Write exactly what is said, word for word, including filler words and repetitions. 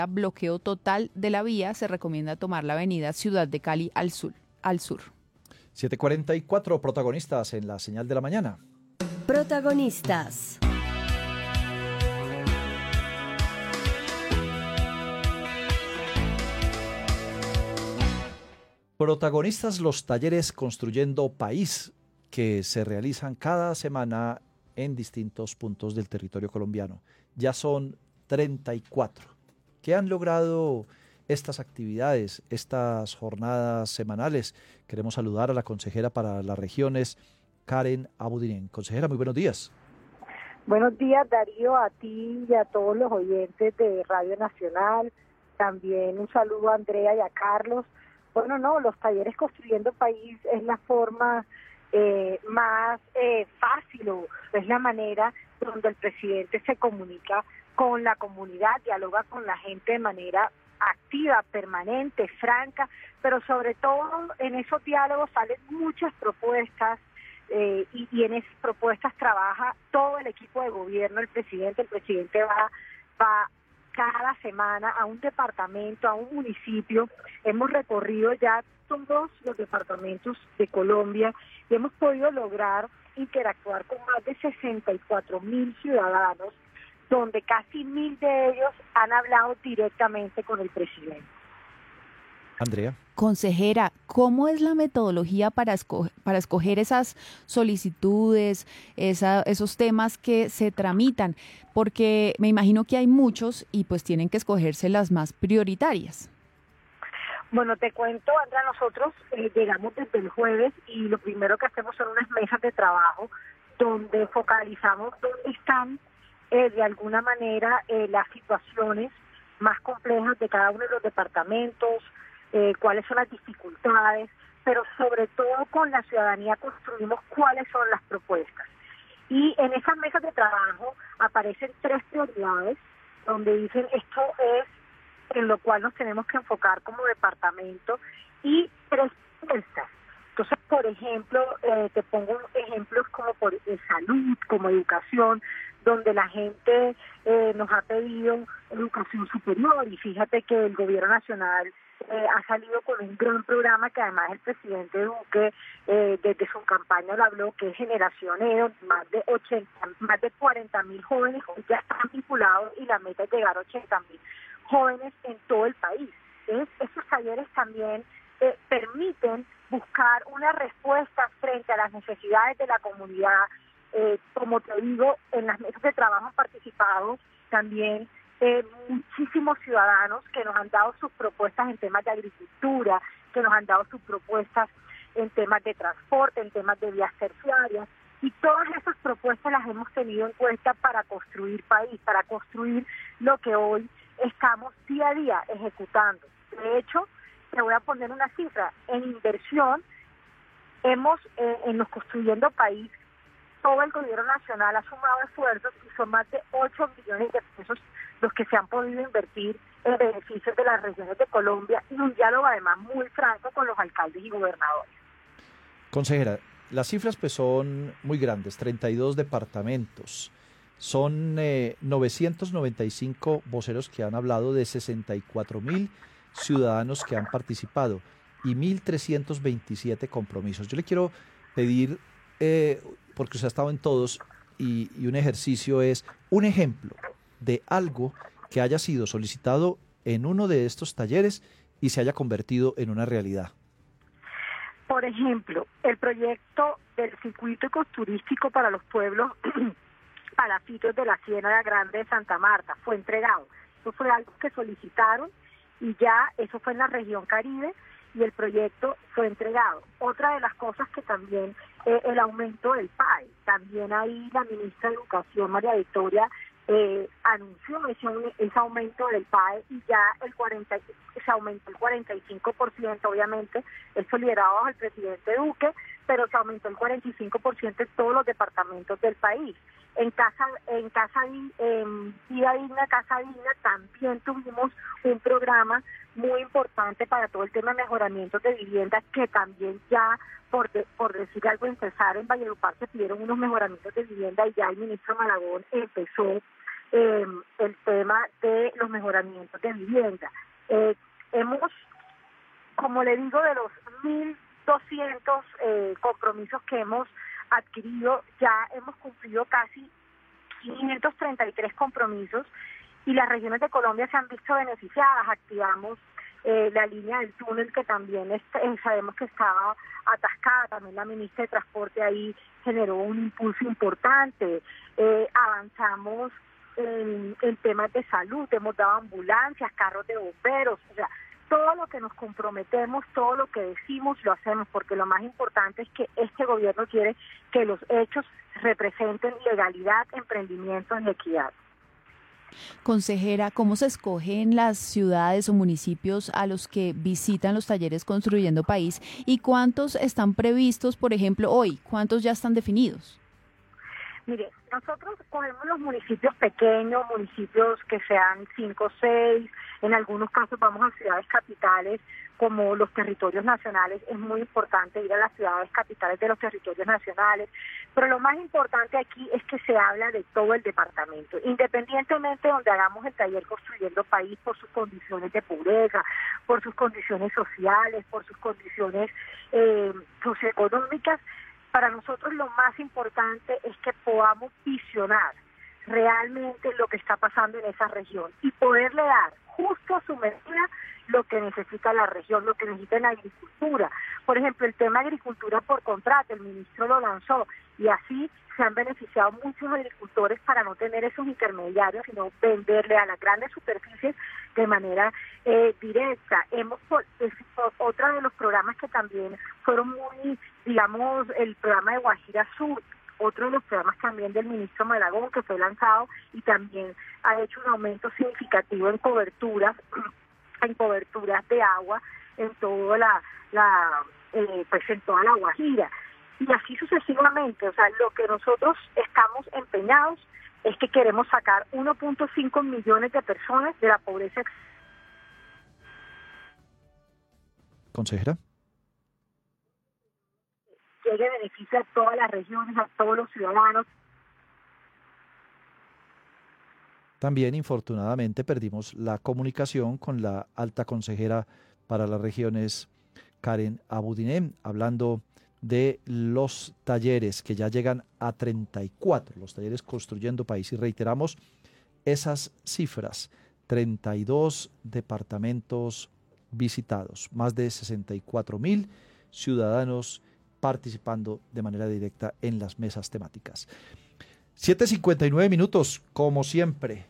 bloqueo total de la vía. Se recomienda tomar la avenida Ciudad de Cali al sur. Al sur. siete cuarenta y cuatro, protagonistas en la señal de la mañana. Protagonistas. Protagonistas los talleres Construyendo País que se realizan cada semana en distintos puntos del territorio colombiano. Ya son treinta y cuatro. ¿Qué han logrado estas actividades, estas jornadas semanales? Queremos saludar a la consejera para las regiones, Karen Abudinen. Consejera, muy buenos días. Buenos días, Darío, a ti y a todos los oyentes de Radio Nacional. También un saludo a Andrea y a Carlos. Bueno, no, los talleres Construyendo País es la forma eh, más eh, fácil, o es la manera donde el presidente se comunica con la comunidad, dialoga con la gente de manera activa, permanente, franca, pero sobre todo en esos diálogos salen muchas propuestas eh, y, y en esas propuestas trabaja todo el equipo de gobierno, el presidente, el presidente va, va cada semana a un departamento, a un municipio. Hemos recorrido ya todos los departamentos de Colombia y hemos podido lograr interactuar con más de sesenta y cuatro mil ciudadanos, donde casi mil de ellos han hablado directamente con el presidente. Andrea. Consejera, ¿cómo es la metodología para escoger, para escoger esas solicitudes, esa, esos temas que se tramitan? Porque me imagino que hay muchos y pues tienen que escogerse las más prioritarias. Bueno, te cuento, Andrea, nosotros eh, llegamos desde el jueves y lo primero que hacemos son unas mesas de trabajo donde focalizamos dónde están eh, de alguna manera eh, las situaciones más complejas de cada uno de los departamentos, Eh, cuáles son las dificultades, pero sobre todo con la ciudadanía construimos cuáles son las propuestas. Y en esas mesas de trabajo aparecen tres prioridades, donde dicen esto es en lo cual nos tenemos que enfocar como departamento, y tres propuestas. Entonces, por ejemplo, eh, te pongo ejemplos como por eh, salud, como educación, donde la gente eh, nos ha pedido educación superior, y fíjate que el gobierno nacional Eh, ha salido con un gran programa que además el presidente Duque eh, desde su campaña lo habló, que es Generación E, donde más de ochenta, más de cuarenta mil jóvenes ya están vinculados y la meta es llegar a ochenta mil jóvenes en todo el país. Entonces, estos talleres también eh, permiten buscar una respuesta frente a las necesidades de la comunidad. Eh, como te digo, en las mesas de trabajo han participado también Eh, muchísimos ciudadanos que nos han dado sus propuestas en temas de agricultura, que nos han dado sus propuestas en temas de transporte, en temas de vías terciarias, y todas esas propuestas las hemos tenido en cuenta para construir país, para construir lo que hoy estamos día a día ejecutando. De hecho, te voy a poner una cifra, en inversión hemos, eh, en los Construyendo País, todo el gobierno nacional ha sumado esfuerzos y son más de ocho millones de pesos los que se han podido invertir en beneficios de las regiones de Colombia, y un diálogo además muy franco con los alcaldes y gobernadores. Consejera, las cifras pues son muy grandes, treinta y dos departamentos, son eh, novecientos noventa y cinco voceros que han hablado, de sesenta y cuatro mil ciudadanos que han participado y mil trescientos veintisiete compromisos. Yo le quiero pedir, eh, porque usted ha estado en todos, y, y un ejercicio es un ejemplo de algo que haya sido solicitado en uno de estos talleres y se haya convertido en una realidad. Por ejemplo, el proyecto del circuito ecoturístico para los pueblos palafitos de la Ciénaga Grande de Santa Marta fue entregado. Eso fue algo que solicitaron y ya eso fue en la región Caribe y el proyecto fue entregado. Otra de las cosas que también, eh, el aumento del P A E. También ahí la ministra de Educación, María Victoria, Eh, anunció ese, ese aumento del P A E y ya el cuarenta se aumentó el cuarenta y cinco por ciento, obviamente, esto liderado bajo el presidente Duque, pero se aumentó el cuarenta y cinco por ciento en todos los departamentos del país. En casa, en casa, en Vida Digna, Casa Digna, también tuvimos un programa muy importante para todo el tema de mejoramiento de vivienda, que también ya, por, de, por decir algo, empezar en Valledupar se pidieron unos mejoramientos de vivienda y ya el ministro Malagón empezó eh, el tema de los mejoramientos de vivienda. Eh, hemos, como le digo, de los mil doscientos eh, compromisos que hemos adquirido, ya hemos cumplido casi quinientos treinta y tres compromisos y las regiones de Colombia se han visto beneficiadas. Activamos eh, la línea del túnel que también es, eh, sabemos que estaba atascada, también la ministra de Transporte ahí generó un impulso importante. Eh, avanzamos en, en temas de salud, hemos dado ambulancias, carros de bomberos, o sea, todo lo que nos comprometemos, todo lo que decimos, lo hacemos, porque lo más importante es que este gobierno quiere que los hechos representen legalidad, emprendimiento y equidad. Consejera, ¿cómo se escogen las ciudades o municipios a los que visitan los talleres Construyendo País y cuántos están previstos, por ejemplo, hoy? ¿Cuántos ya están definidos? Mire, nosotros cogemos los municipios pequeños, municipios que sean cinco o seis, en algunos casos vamos a ciudades capitales como los territorios nacionales. Es muy importante ir a las ciudades capitales de los territorios nacionales, pero lo más importante aquí es que se habla de todo el departamento, independientemente de donde hagamos el taller Construyendo País, por sus condiciones de pobreza, por sus condiciones sociales, por sus condiciones eh, socioeconómicas. Para nosotros lo más importante es que podamos visionar realmente lo que está pasando en esa región y poderle dar justo a su medida lo que necesita la región, lo que necesita la agricultura. Por ejemplo, el tema de agricultura por contrato, el ministro lo lanzó y así se han beneficiado muchos agricultores para no tener esos intermediarios, sino venderle a las grandes superficies de manera eh, directa. Hemos es otra de los programas que también fueron muy, digamos, el programa de Guajira Sur, otro de los programas también del ministro Malagón que fue lanzado y también ha hecho un aumento significativo en coberturas, en coberturas de agua en toda la, la eh, pues en toda la Guajira. Y así sucesivamente, o sea, lo que nosotros estamos empeñados es que queremos sacar uno punto cinco millones de personas de la pobreza. Consejera. Llegue beneficio a todas las regiones, a todos los ciudadanos. También, infortunadamente, perdimos la comunicación con la alta consejera para las regiones, Karen Abudinen, hablando de los talleres que ya llegan a treinta y cuatro, los talleres Construyendo País. Y reiteramos esas cifras, treinta y dos departamentos visitados, más de sesenta y cuatro mil ciudadanos participando de manera directa en las mesas temáticas. siete cincuenta y nueve minutos, como siempre.